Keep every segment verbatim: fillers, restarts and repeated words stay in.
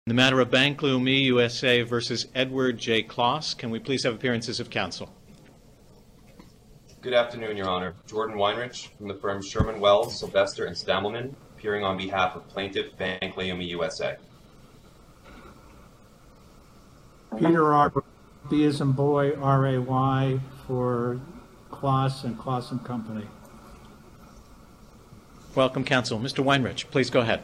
In the matter of Bank Leumi U S A versus Edward J. Kloss, can we please have appearances of counsel? Good afternoon, Your Honor. Jordan Weinrich from the firm Sherman Wells, Sylvester and Stammelman, appearing on behalf of Plaintiff Bank Leumi U S A. Peter R. B as in boy, R A Y for Kloss and Kloss and Company. Welcome, counsel. Mister Weinrich, please go ahead.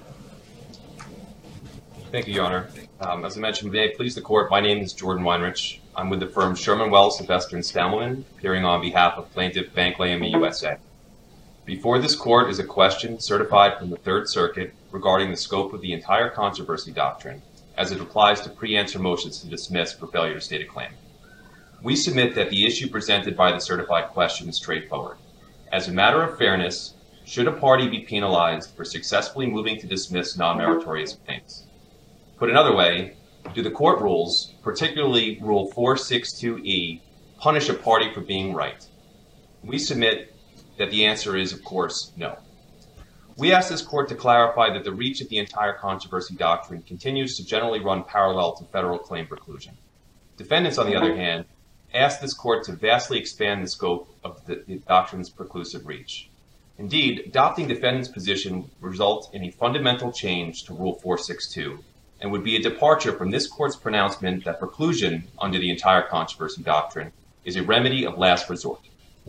Thank you, Your Honor. Um, as I mentioned, may it please the Court, my name is Jordan Weinrich. I'm with the firm Sherman Wells, Sylvester and Stammelman, appearing on behalf of Plaintiff Bank Leumi U S A. Before this Court is a question certified from the Third Circuit regarding the scope of the entire controversy doctrine as it applies to pre-answer motions to dismiss for failure to state a claim. We submit that the issue presented by the certified question is straightforward. As a matter of fairness, should a party be penalized for successfully moving to dismiss non-meritorious claims? Put another way, do the court rules, particularly Rule four sixty-two E, punish a party for being right? We submit that the answer is, of course, no. We ask this court to clarify that the reach of the entire controversy doctrine continues to generally run parallel to federal claim preclusion. Defendants, on the other hand, ask this court to vastly expand the scope of the, the doctrine's preclusive reach. Indeed, adopting defendants' position would result in a fundamental change to Rule four sixty-two and would be a departure from this court's pronouncement that preclusion under the entire controversy doctrine is a remedy of last resort.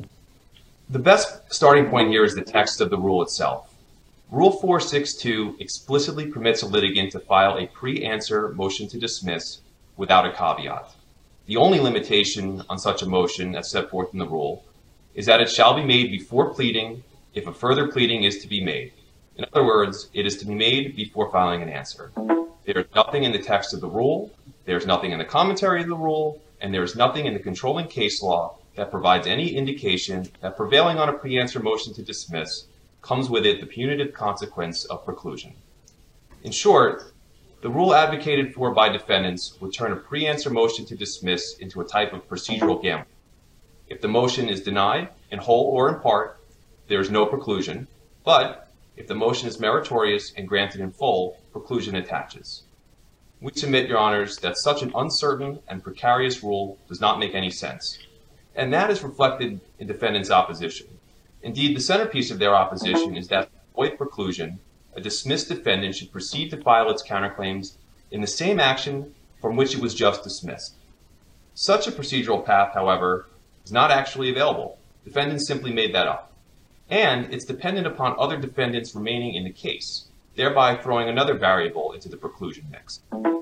The best starting point here is the text of the rule itself. Rule four sixty-two explicitly permits a litigant to file a pre-answer motion to dismiss without a caveat. The only limitation on such a motion, as set forth in the rule, is that it shall be made before pleading if a further pleading is to be made. In other words, it is to be made before filing an answer. There is nothing in the text of the rule, there is nothing in the commentary of the rule, and there is nothing in the controlling case law that provides any indication that prevailing on a pre-answer motion to dismiss comes with it the punitive consequence of preclusion. In short, the rule advocated for by defendants would turn a pre-answer motion to dismiss into a type of procedural gambling. If the motion is denied, in whole or in part, there is no preclusion, but if the motion is meritorious and granted in full, preclusion attaches. We submit, Your Honors, that such an uncertain and precarious rule does not make any sense, and that is reflected in defendants' opposition. Indeed, the centerpiece of their opposition is that, to avoid preclusion, a dismissed defendant should proceed to file its counterclaims in the same action from which it was just dismissed. Such a procedural path, however, is not actually available. Defendants simply made that up. And it's dependent upon other defendants remaining in the case, thereby throwing another variable into the preclusion mix.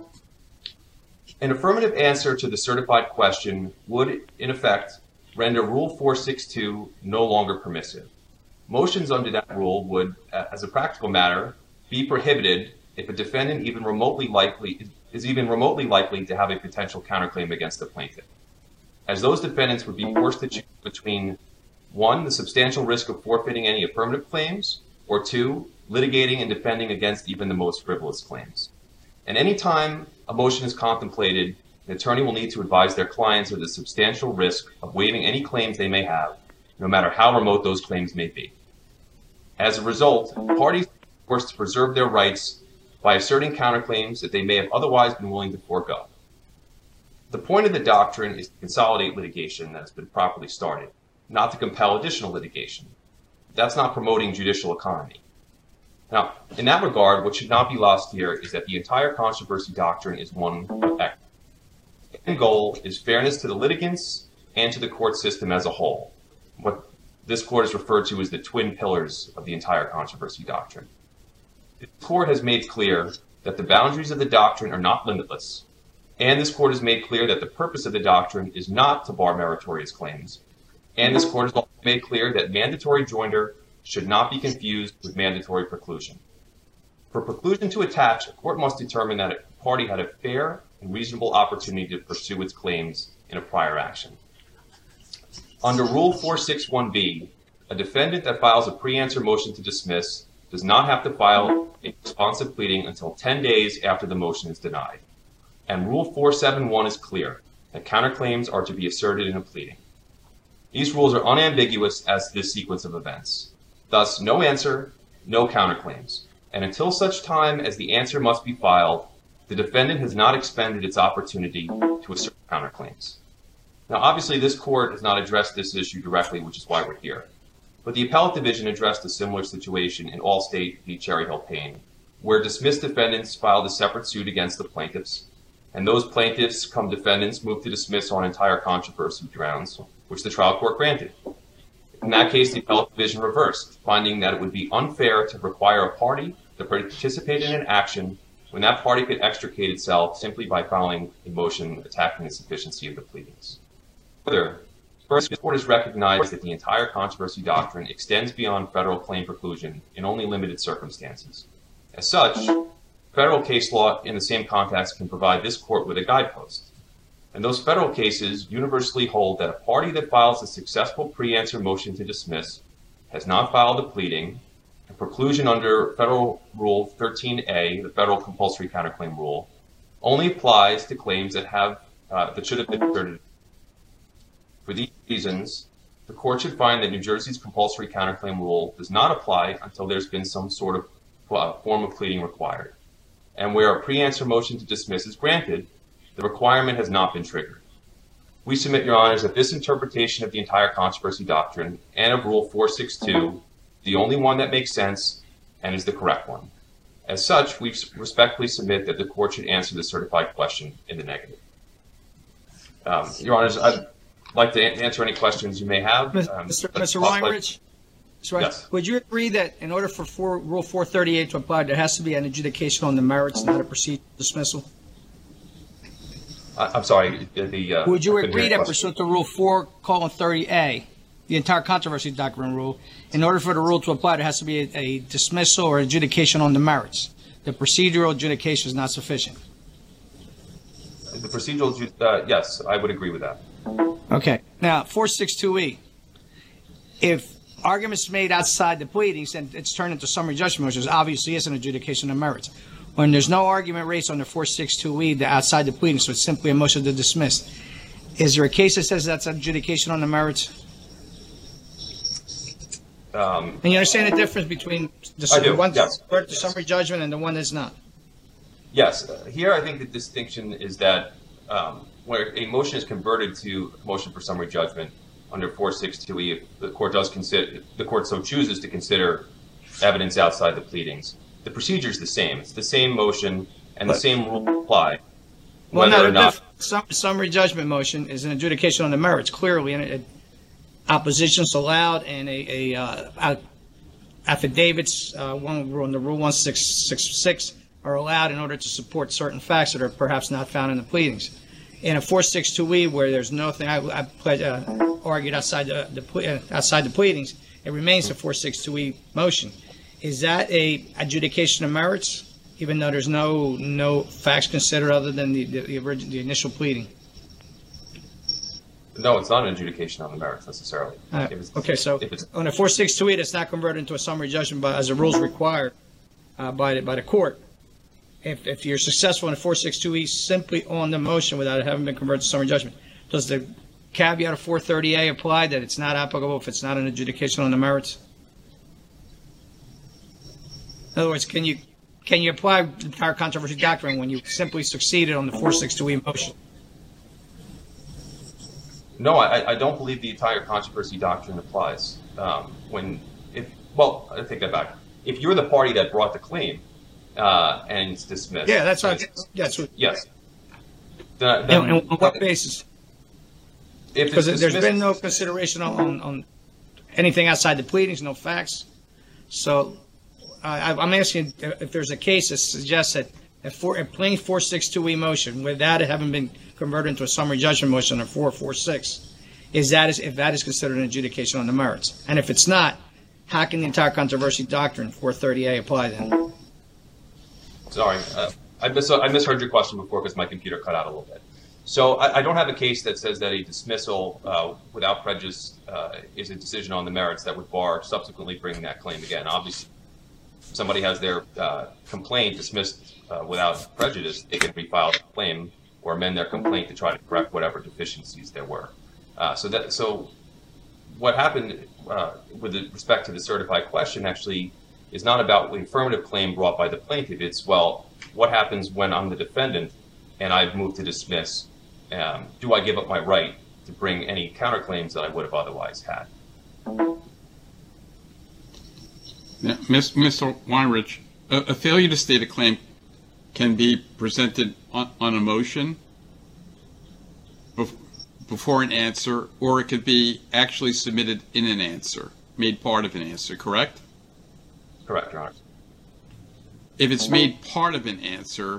An affirmative answer to the certified question would, in effect, render Rule four sixty-two no longer permissive. Motions under that rule would, as a practical matter, be prohibited if a defendant even remotely likely is even remotely likely to have a potential counterclaim against the plaintiff, as those defendants would be forced to choose between one, the substantial risk of forfeiting any affirmative claims, or two, litigating and defending against even the most frivolous claims. And any time a motion is contemplated, an attorney will need to advise their clients of the substantial risk of waiving any claims they may have, no matter how remote those claims may be. As a result, parties are forced to preserve their rights by asserting counterclaims that they may have otherwise been willing to forego. The point of the doctrine is to consolidate litigation that has been properly started, not to compel additional litigation. That's not promoting judicial economy. Now, in that regard, what should not be lost here is that the entire controversy doctrine is one of equity. The end goal is fairness to the litigants and to the court system as a whole, what this court is referred to as the twin pillars of the entire controversy doctrine. This court has made clear that the boundaries of the doctrine are not limitless, and this court has made clear that the purpose of the doctrine is not to bar meritorious claims, and this court has also made clear that mandatory joinder should not be confused with mandatory preclusion. For preclusion to attach, a court must determine that a party had a fair and reasonable opportunity to pursue its claims in a prior action. Under Rule four sixty-one B, a defendant that files a pre-answer motion to dismiss does not have to file a responsive pleading until ten days after the motion is denied. And Rule four seventy-one is clear that counterclaims are to be asserted in a pleading. These rules are unambiguous as to this sequence of events. Thus, no answer, no counterclaims. And until such time as the answer must be filed, the defendant has not expended its opportunity to assert counterclaims. Now, obviously, this court has not addressed this issue directly, which is why we're here. But the Appellate Division addressed a similar situation in Allstate v. Cherry Hill Payne, where dismissed defendants filed a separate suit against the plaintiffs, and those plaintiffs, come defendants, moved to dismiss on entire controversy grounds, which the trial court granted. In that case, the Appellate Division reversed, finding that it would be unfair to require a party to participate in an action when that party could extricate itself simply by filing a motion attacking the sufficiency of the pleadings. Further, first, the court has recognized that the entire controversy doctrine extends beyond federal claim preclusion in only limited circumstances. As such, federal case law in the same context can provide this court with a guidepost. And those federal cases universally hold that a party that files a successful pre-answer motion to dismiss has not filed a pleading, and preclusion under Federal Rule thirteen A, the Federal Compulsory Counterclaim Rule, only applies to claims that have uh, that should have been asserted. For these reasons, the court should find that New Jersey's compulsory counterclaim rule does not apply until there's been some sort of uh, form of pleading required. And where a pre-answer motion to dismiss is granted, the requirement has not been triggered. We submit, Your Honors, that this interpretation of the entire controversy doctrine and of Rule four sixty-two, the only one that makes sense and is the correct one. As such, we respectfully submit that the court should answer the certified question in the negative. Um, Your Honors, I'd like to answer any questions you may have. Um, Mister Mister Weinrich, Mister Yes. Would you agree that in order for four, Rule four thirty-eight to apply, there has to be an adjudication on the merits, not a procedural dismissal? I, I'm sorry. The, uh, Would you I couldn't agree hear the that question. pursuant to Rule four, colon thirty A, the entire controversy doctrine rule, in order for the rule to apply, there has to be a, a dismissal or adjudication on the merits? The procedural adjudication is not sufficient. The procedural, uh, yes, I would agree with that. Okay. Now, four sixty-two E, if arguments made outside the pleadings and it's turned into summary judgment, which is obviously is an adjudication of merits. When there's no argument raised under four sixty-two E, the outside the pleadings, so it's simply a motion to dismiss. Is there a case that says that's adjudication on the merits? Um, And you understand the difference between the, I do, the one yes. that's the summary judgment and the one that's not? Yes. Uh, here, I think the distinction is that um, where a motion is converted to a motion for summary judgment under four sixty-two E, if the court does consider, the court so chooses to consider evidence outside the pleadings, the procedure is the same. It's the same motion and the same rule apply. Well, Whether no, or not, the summary judgment motion is an adjudication on the merits, clearly, and it, opposition's allowed, and a, a uh, affidavits, uh, one rule under Rule one six six six are allowed in order to support certain facts that are perhaps not found in the pleadings. In a four sixty-two E, where there's nothing I, I ple- uh, argued outside the, the ple- uh, outside the pleadings, it remains a four sixty-two E motion. Is that a adjudication of merits, even though there's no no facts considered other than the the, the, origin, the initial pleading? no, it's not an adjudication on the merits necessarily. Uh, If it's- okay, so if it's, on a four sixty-two E, that's not converted into a summary judgment by, as the rules required uh, by the, by the court. If, if you're successful in a four sixty-two E simply on the motion without it having been converted to summary judgment, does the caveat of four thirty A apply that it's not applicable if it's not an adjudication on the merits? In other words, can you can you apply the entire controversy doctrine when you simply succeeded on the four sixty-two E motion? no, I, I don't believe the entire controversy doctrine applies. Um, when, if, well, I take that back. If you're the party that brought the claim uh, and it's dismissed, Yeah, that's what. That's what. yes. Then, then, And, and on what basis? if Because it's there's dismissed, been no consideration on, on, on anything outside the pleadings, no facts. So I, I'm asking if there's a case that suggests that a, four, a plain four sixty-two E motion, without it having been converted into a summary judgment motion or four forty-six, is that is if that is considered an adjudication on the merits? And if it's not, how can the entire controversy doctrine four thirty A apply then? Sorry, uh, I, mis- I misheard your question before because my computer cut out a little bit. So I, I don't have a case that says that a dismissal uh, without prejudice uh, is a decision on the merits that would bar subsequently bringing that claim again. Obviously, if somebody has their uh, complaint dismissed uh, without prejudice, they can refile the claim or amend their complaint to try to correct whatever deficiencies there were. Uh, so that so what happened uh, with respect to the certified question actually is not about the affirmative claim brought by the plaintiff. It's, well, what happens when I'm the defendant and I've moved to dismiss? Um, do I give up my right to bring any counterclaims that I would have otherwise had? Yeah, Mister Weinrich, a, a failure to state a claim can be presented on, on a motion bef before an answer, or it could be actually submitted in an answer, made part of an answer, correct? Correct, Your Honor. If it's made part of an answer,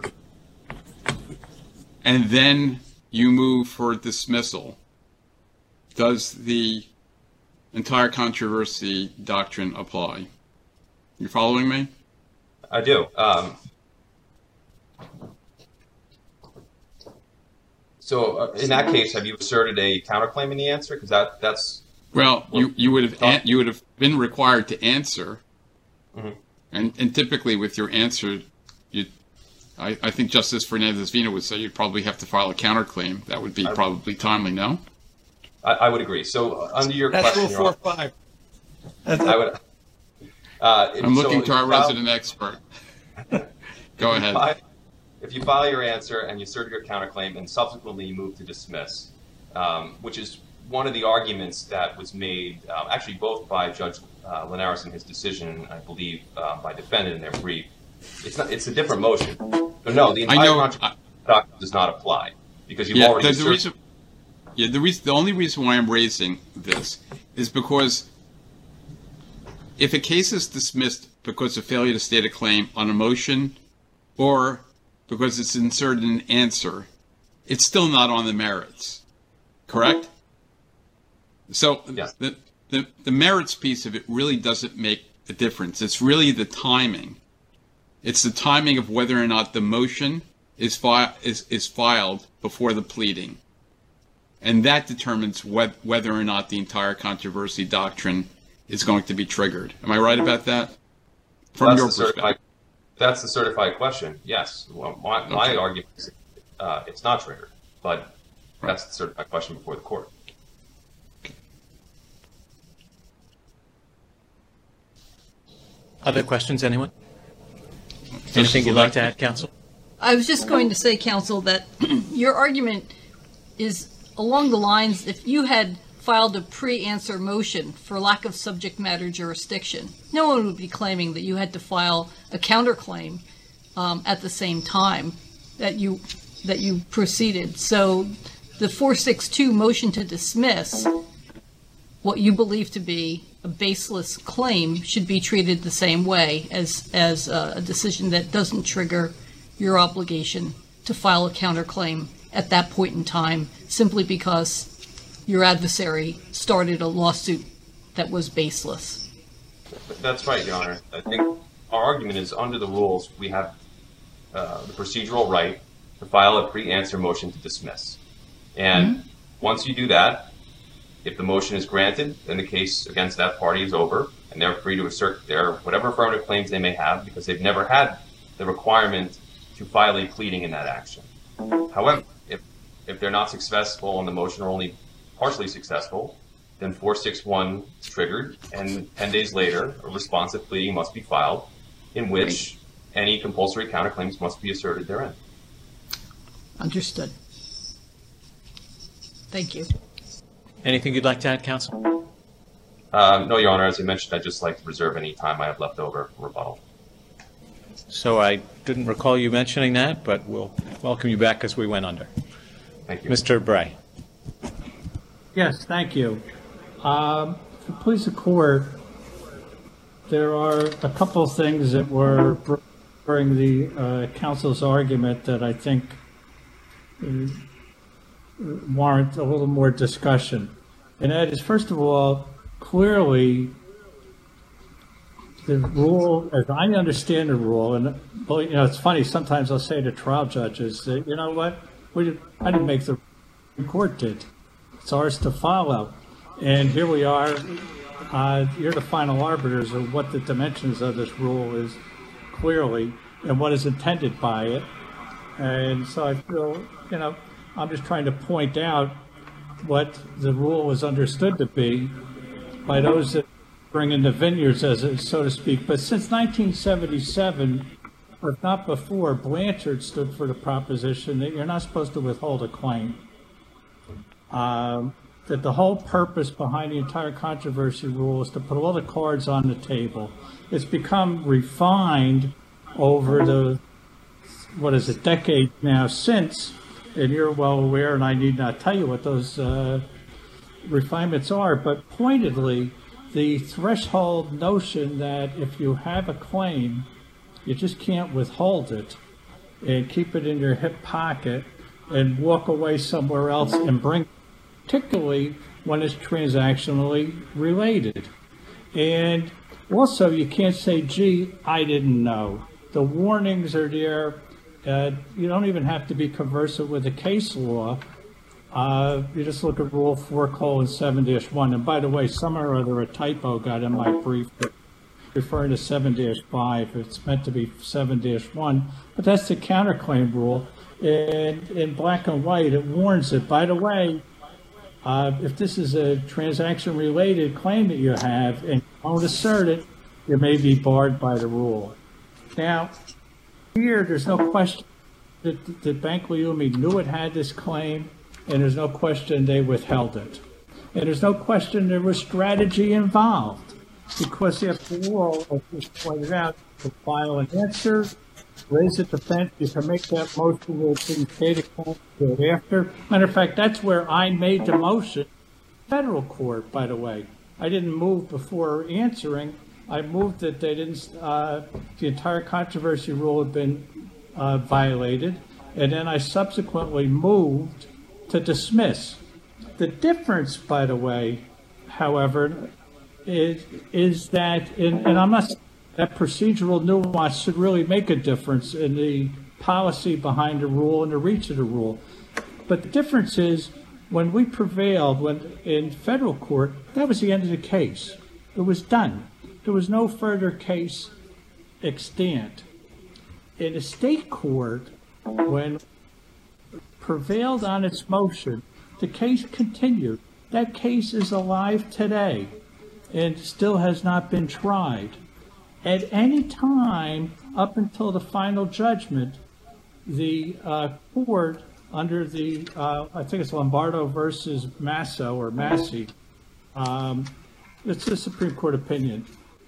and then you move for dismissal, does the entire controversy doctrine apply? You following me? I do. Um, so uh, in that case, have you asserted a counterclaim in the answer? Because that that's well, you you would have an, you would have been required to answer, mm-hmm. and and typically with your answer, you, I I think Justice Fernandez-Vino would say you'd probably have to file a counterclaim. That would be I, probably timely, no? I, I would agree. So uh, under your That's question, rule four five. I would. Uh, I'm looking so to our file, resident expert. Go ahead. If you, file, if you file your answer and you assert your counterclaim and subsequently you move to dismiss, um, which is one of the arguments that was made, um, actually both by Judge uh, Linares in his decision, I believe, uh, by defendant in their brief. It's not. It's a different motion. But no, the entire controversy doctrine does not apply because you've yeah, already the, asserted. The reason, yeah, the reason, the only reason why I'm raising this is because if a case is dismissed because of failure to state a claim on a motion or because it's inserted in an answer, it's still not on the merits, correct? So yes. the, the, the merits piece of it really doesn't make a difference. It's really the timing. It's the timing of whether or not the motion is, fi is, is filed before the pleading. And that determines wh whether or not the entire controversy doctrine is going to be triggered. Am I right about that? From that's your the perspective. That's the certified question, yes. Well, my, okay. my argument is uh, it's not triggered, but right. That's the certified question before the court. Other questions, anyone? Anything you'd like to add, counsel? I was just going to say, counsel, that your argument is along the lines, if you had filed a pre-answer motion for lack of subject matter jurisdiction, no one would be claiming that you had to file a counterclaim um, at the same time that you that you proceeded. So the four six two motion to dismiss what you believe to be a baseless claim should be treated the same way as as uh, a decision that doesn't trigger your obligation to file a counterclaim at that point in time, simply because your adversary started a lawsuit that was baseless. That's right, Your Honor. I think our argument is under the rules, we have uh, the procedural right to file a pre-answer motion to dismiss. And mm-hmm. once you do that, if the motion is granted, then the case against that party is over, and they're free to assert their whatever affirmative claims they may have because they've never had the requirement to file a pleading in that action. However, if, if they're not successful and the motion or only partially successful, then four six one is triggered, and ten days later, a responsive pleading must be filed, in which any compulsory counterclaims must be asserted therein. Understood. Thank you. Anything you'd like to add, counsel? Uh, no, Your Honor. As I mentioned, I'd just like to reserve any time I have left over for rebuttal. So I didn't recall you mentioning that, but we'll welcome you back as we went under. Thank you. Mister Bray. Yes, thank you. Um, to please the court, there are a couple of things that were during the uh, counsel's argument that I think uh, warrant a little more discussion. And that is, first of all, clearly the rule, as I understand the rule, and you know, it's funny, sometimes I'll say to trial judges that, you know what, we did, I didn't make the court did. It's ours to follow. And here we are. Uh, you're the final arbiters of what the dimensions of this rule is clearly and what is intended by it. And so I feel, you know, I'm just trying to point out what the rule was understood to be by those that bring in the vineyards, as it, so to speak. But since nineteen seventy-seven, if not before, Blanchard stood for the proposition that you're not supposed to withhold a claim. Um, that the whole purpose behind the entire controversy rule is to put all the cards on the table. It's become refined over the, what is it, decade now since, and you're well aware, and I need not tell you what those uh, refinements are, but pointedly, the threshold notion that if you have a claim, you just can't withhold it and keep it in your hip pocket and walk away somewhere else and bring it, particularly when it's transactionally related. And also, you can't say, gee, I didn't know. The warnings are there. Uh, you don't even have to be conversant with the case law. Uh, you just look at Rule four colon seven dash one. And by the way, somewhere or other a typo got in my brief referring to seven dash five. It's meant to be seven dash one, but that's the counterclaim rule. And in black and white, it warns it. By the way, uh, if this is a transaction-related claim that you have and you don't assert it, you may be barred by the rule. Now, here, there's no question that, that Bank Leumi knew it had this claim, and there's no question they withheld it. And there's no question there was strategy involved, because after all, as was pointed out, to file an answer, raise a defense, you can make that motion with the state account after. Matter of fact, that's where I made the motion. Federal court, by the way. I didn't move before answering. I moved that they didn't, uh, the entire controversy rule had been uh, violated, and then I subsequently moved to dismiss. The difference, by the way, however, is, is that, in, and I'm not, that procedural nuance should really make a difference in the policy behind the rule and the reach of the rule. But the difference is, when we prevailed when in federal court, that was the end of the case. It was done. There was no further case extant. In the state court, when prevailed on its motion, the case continued. That case is alive today and still has not been tried. At any time up until the final judgment, the uh, court under the, uh, I think it's Lombardo versus Masso or Massey, um, it's a Supreme Court opinion.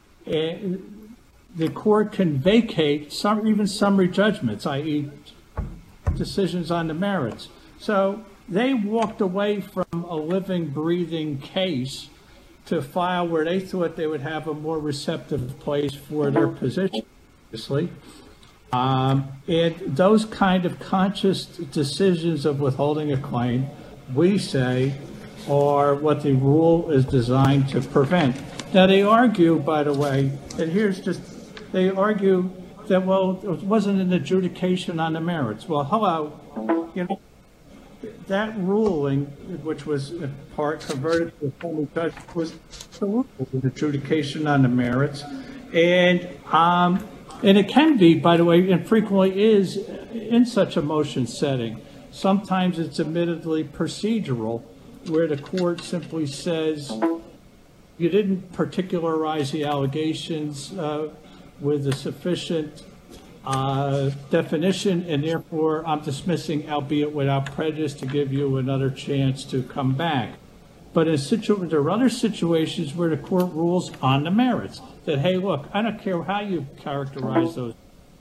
And the court can vacate some, even summary judgments, that is decisions on the merits. So they walked away from a living, breathing case to file where they thought they would have a more receptive place for their position, obviously. Um, and those kind of conscious decisions of withholding a claim, we say, are what the rule is designed to prevent. Now, they argue, by the way, and here's just, they argue that, well, it wasn't an adjudication on the merits. Well, hello, you know, that ruling, which was in part converted to a formal judgment, was an adjudication on the merits. And, um, and it can be, by the way, and frequently is in such a motion setting. Sometimes it's admittedly procedural, where the court simply says, you didn't particularize the allegations uh, with a sufficient uh, definition, and therefore I'm dismissing, albeit without prejudice, to give you another chance to come back. But in situ- there are other situations where the court rules on the merits, that, hey, look, I don't care how you characterize those.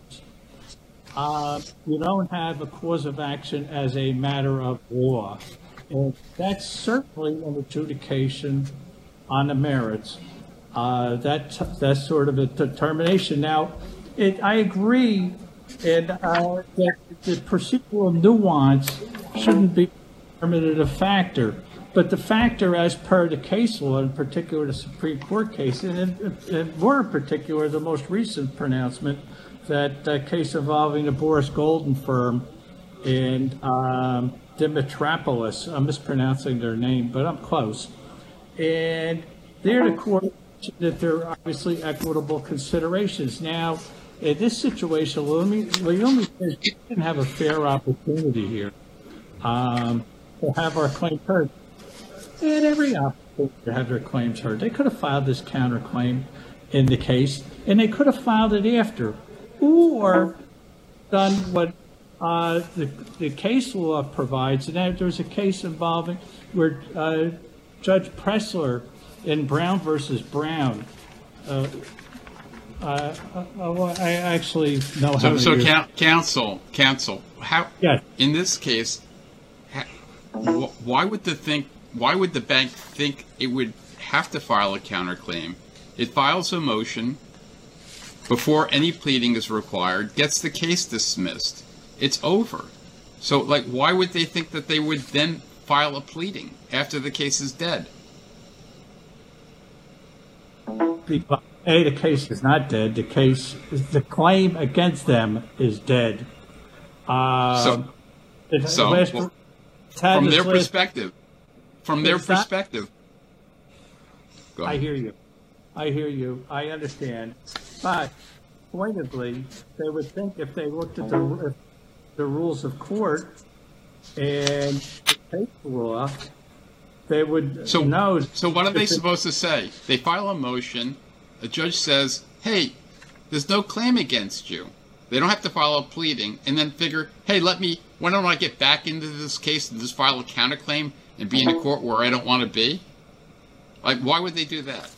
Uh, you don't have a cause of action as a matter of law. And that's certainly an adjudication on the merits. Uh, that, that's sort of a determination. Now, it, I agree and, uh, that the procedural nuance shouldn't be a determinative factor. But the factor, as per the case law, in particular the Supreme Court case, and, and more in particular the most recent pronouncement, that uh, case involving the Boris Golden firm and um, Dimitropolis, I'm mispronouncing their name, but I'm close. And there the court that there are obviously equitable considerations. Now, in this situation, Leumi says we didn't have a fair opportunity here um, to have our claim heard. They had every opportunity to have their claims heard. They could have filed this counterclaim in the case, and they could have filed it after. or done what uh, the, the case law provides. And there was a case involving where uh, Judge Pressler in Brown versus Brown. Uh, uh, uh, I actually know how So, to so use- coun- counsel, counsel, how? Yes. In this case, ha, wh- why would the think? Why would the bank think it would have to file a counterclaim? It files a motion before any pleading is required, gets the case dismissed. It's over. So, like, why would they think that they would then file a pleading after the case is dead? Because, A, the case is not dead. The case, the claim against them is dead. Um, So- it- so, last- well, it's had From this their last- perspective, from their It's not- perspective. Go I ahead. hear you. I hear you. I understand. But pointedly, they would think if they looked at the, the rules of court and the case law, they would So, know. so what are they if it- supposed to say? They file a motion. A judge says, "Hey, there's no claim against you." They don't have to file a pleading, and then figure, "Hey, let me. Why don't I get back into this case and just file a counterclaim and be in a court where I don't want to be?" Like, why would they do that?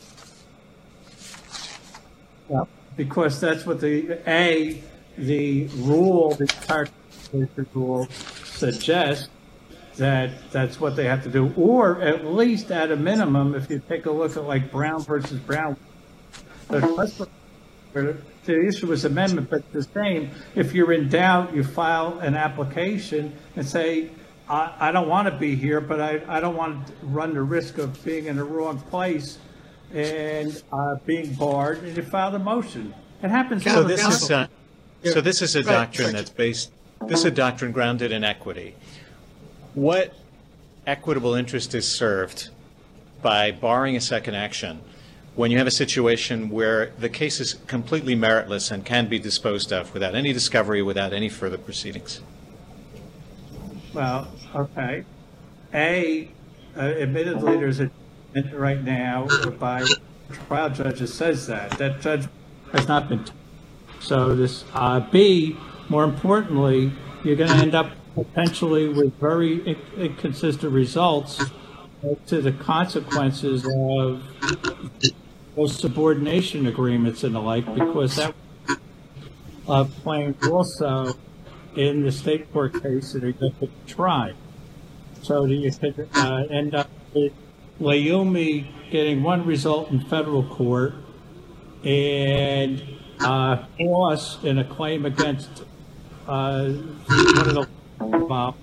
Well, because that's what the, A, the rule, the characteristic rule suggests that that's what they have to do. Or at least at a minimum, if you take a look at like Brown versus Brown, the the issue was amendment, but the same, if you're in doubt, you file an application and say, I, I don't want to be here, but I, I don't want to run the risk of being in the wrong place and uh, being barred, and you file the motion. It happens. So all the this time. is, uh, so this is a Right, doctrine right. that's based, this is a doctrine grounded in equity. What equitable interest is served by barring a second action when you have a situation where the case is completely meritless and can be disposed of without any discovery, without any further proceedings? Well, okay. A, uh, admittedly, there's a right now by trial judge that says that. That judge has not been. T- so this uh, B, more importantly, you're going to end up potentially with very in- inconsistent results to the consequences of those subordination agreements and the like, because that uh, claimed also in the state court case that are going to be tried. So you could uh, end up with Leumi getting one result in federal court and uh, us in a claim against uh, one of the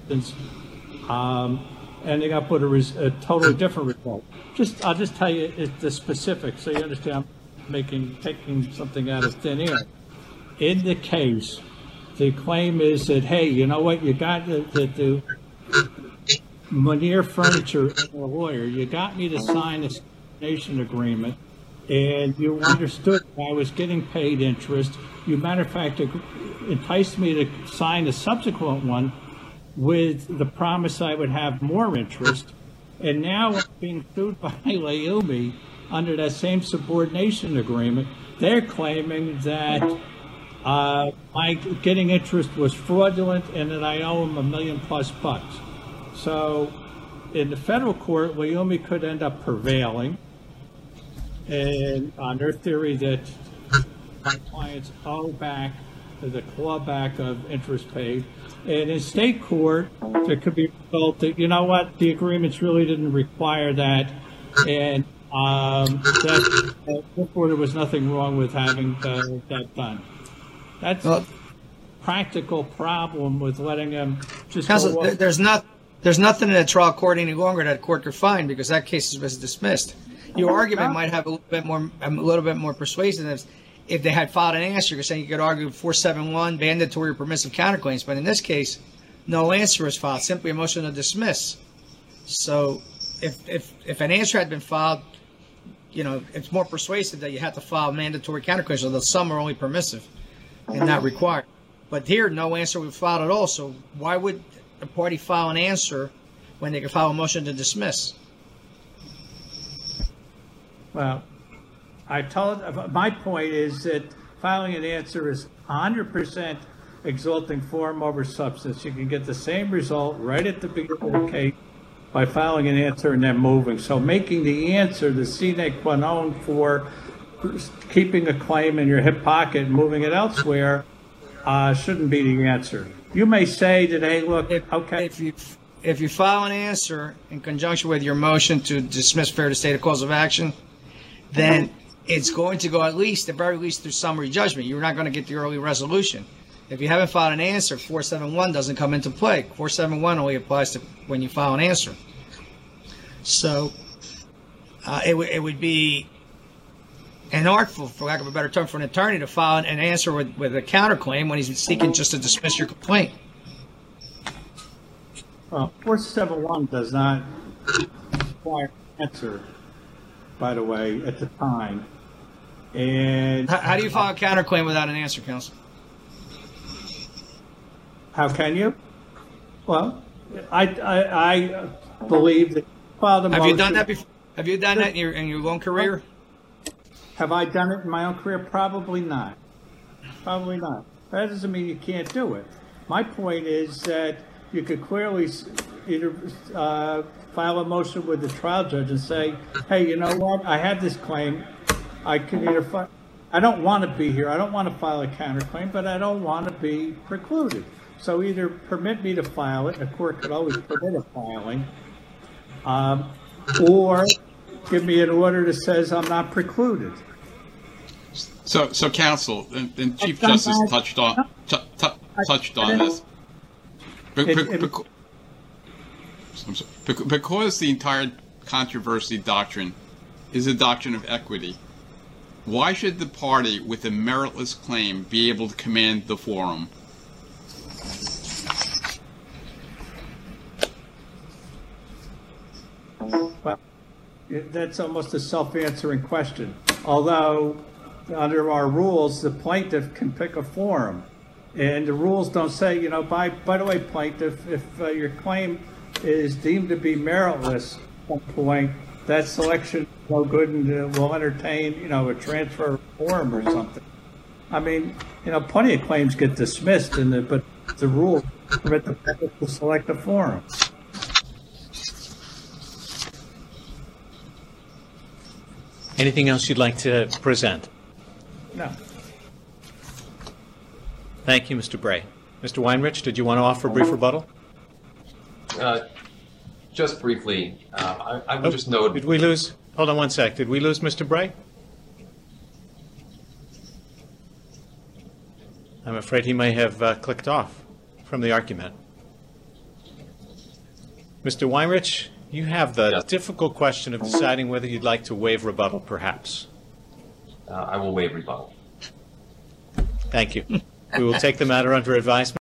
um, ending up with a, res- a totally different result. Just I'll just tell you it, the specifics so you understand. I'm making taking something out of thin air. In the case, the claim is that, hey, you know what, you got to, to do Monier Furniture, a lawyer, you got me to sign a subordination agreement, and you understood I was getting paid interest. You, matter of fact, enticed me to sign a subsequent one with the promise I would have more interest, and now I'm being sued by Leumi under that same subordination agreement. They're claiming that Uh, my getting interest was fraudulent and that I owe him a million plus bucks. So in the federal court, Leumi could end up prevailing and on their theory that my clients owe back the clawback of interest paid. And in state court, there could be a result that, you know what, the agreements really didn't require that. And um, that, uh, therefore, there was nothing wrong with having uh, that done. That's Well- a practical problem with letting them just Counsel, go there- up. there's not, there's nothing in the trial court any longer that court could find because that case was dismissed. Your argument might have a little bit more, a little bit more persuasiveness if they had filed an answer. You're saying you could argue four seven one mandatory or permissive counterclaims, but in this case, no answer was filed, simply a motion to dismiss. So, if if if an answer had been filed, you know, it's more persuasive that you have to file mandatory counterclaims, although some are only permissive and not required. But here, no answer was filed at all. So why would a party file an answer when they could file a motion to dismiss? Well, I told, my point is that filing an answer is one hundred percent exalting form over substance. You can get the same result right at the beginning of the case by filing an answer and then moving. So making the answer the sine qua non for keeping a claim in your hip pocket and moving it elsewhere uh, shouldn't be the answer. You may say that, hey, look, If, okay. If you if you file an answer in conjunction with your motion to dismiss fair to state a cause of action, then it's going to go at least, at very least, through summary judgment. You're not going to get the early resolution. If you haven't filed an answer, four seventy-one doesn't come into play. four seventy-one only applies to when you file an answer. So uh, it, w- it would be inartful, for lack of a better term, for an attorney to file an answer with, with a counterclaim when he's seeking just to dismiss your complaint. Well, four seventy-one does not require an answer, by the way, at the time. And How, how do you file a counterclaim without an answer, counsel? how can you? Well, I, I, I believe that filed a Have motion. you done that before? Have you done that in your in your long career? Have I done it in my own career? Probably not. Probably not. That doesn't mean you can't do it. My point is that you could clearly s- either uh, file a motion with the trial judge and say, hey, you know what? I have this claim. I can either fi- I don't want to be here. I don't want to file a counterclaim, but I don't want to be precluded. So either permit me to file it. A court could always permit a filing, um, or give me an order that says I'm not precluded. So, so counsel and, and Chief done Justice that. touched on t- t- touched on I- this. Be- It- be- it- beca- I'm sorry. Bec- Because the entire controversy doctrine is a doctrine of equity, why should the party with a meritless claim be able to command the forum? Well, it- that's almost a self-answering question. Although, under our rules, the plaintiff can pick a forum. And the rules don't say, you know, by, by the way, plaintiff, if uh, your claim is deemed to be meritless at some point, that selection is no good and uh, will entertain, you know, a transfer of forum or something. I mean, you know, plenty of claims get dismissed, in the, but the rules permit the plaintiff to select a forum. Anything else you'd like to present? No. Thank you, Mister Bray. Mister Weinrich, did you want to offer a brief rebuttal? Uh, just briefly, uh, I, I would Oh, just note. Did we lose? Hold on one sec. Did we lose Mister Bray? I'm afraid he may have uh, clicked off from the argument. Mister Weinrich, you have the Yes. difficult question of deciding whether you'd like to waive rebuttal, perhaps. Uh, I will waive rebuttal. Thank you. We will take the matter under advisement.